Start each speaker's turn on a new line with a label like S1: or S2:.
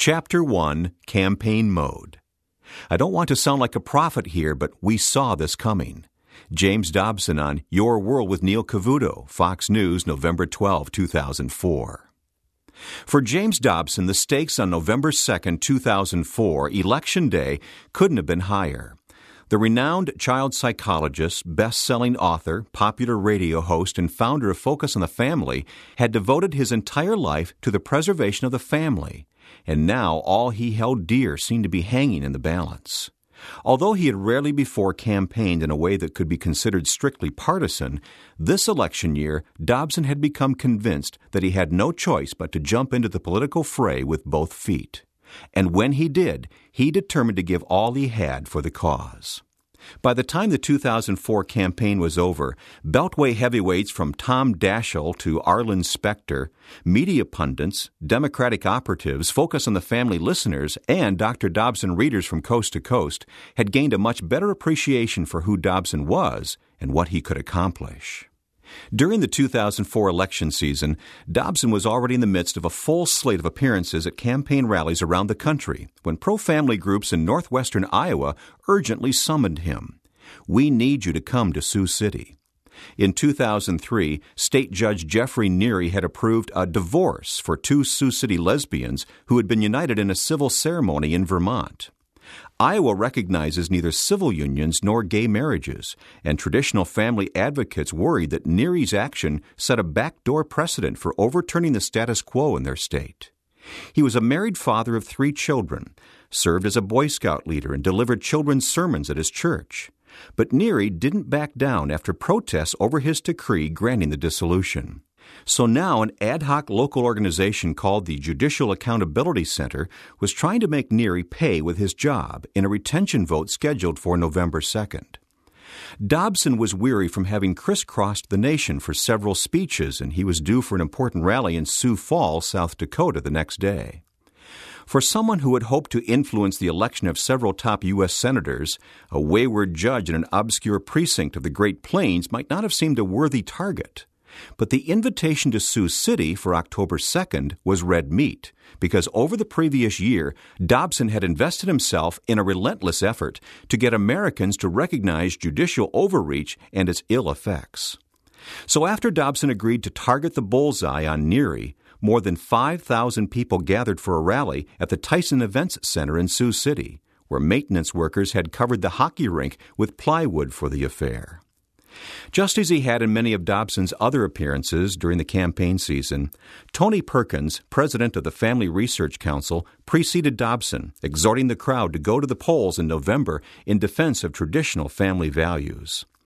S1: Chapter 1, Campaign Mode. I don't want to sound like a prophet here, but we saw this coming. James Dobson on Your World with Neil Cavuto, Fox News, November 12, 2004. For James Dobson, the stakes on November 2, 2004, Election Day, couldn't have been higher. The renowned child psychologist, best-selling author, popular radio host, and founder of Focus on the Family had devoted his entire life to the preservation of the family, and now all he held dear seemed to be hanging in the balance. Although he had rarely before campaigned in a way that could be considered strictly partisan, this election year Dobson had become convinced that he had no choice but to jump into the political fray with both feet. And when he did, he determined to give all he had for the cause. By the time the 2004 campaign was over, Beltway heavyweights from Tom Daschle to Arlen Specter, media pundits, Democratic operatives, Focus on the Family listeners, and Dr. Dobson readers from coast to coast had gained a much better appreciation for who Dobson was and what he could accomplish. During the 2004 election season, Dobson was already in the midst of a full slate of appearances at campaign rallies around the country when pro-family groups in northwestern Iowa urgently summoned him. "We need you to come to Sioux City." In 2003, State Judge Jeffrey Neary had approved a divorce for two Sioux City lesbians who had been united in a civil ceremony in Vermont. Iowa recognizes neither civil unions nor gay marriages, and traditional family advocates worried that Neary's action set a backdoor precedent for overturning the status quo in their state. He was a married father of 3 children, served as a Boy Scout leader, and delivered children's sermons at his church. But Neary didn't back down after protests over his decree granting the dissolution. So now an ad hoc local organization called the Judicial Accountability Center was trying to make Neary pay with his job in a retention vote scheduled for November 2nd. Dobson was weary from having crisscrossed the nation for several speeches, and he was due for an important rally in Sioux Falls, South Dakota, the next day. For someone who had hoped to influence the election of several top U.S. senators, a wayward judge in an obscure precinct of the Great Plains might not have seemed a worthy target. But the invitation to Sioux City for October 2nd was red meat, because over the previous year, Dobson had invested himself in a relentless effort to get Americans to recognize judicial overreach and its ill effects. So after Dobson agreed to target the bullseye on Neary, more than 5,000 people gathered for a rally at the Tyson Events Center in Sioux City, where maintenance workers had covered the hockey rink with plywood for the affair. Just as he had in many of Dobson's other appearances during the campaign season, Tony Perkins, president of the Family Research Council, preceded Dobson, exhorting the crowd to go to the polls in November in defense of traditional family values.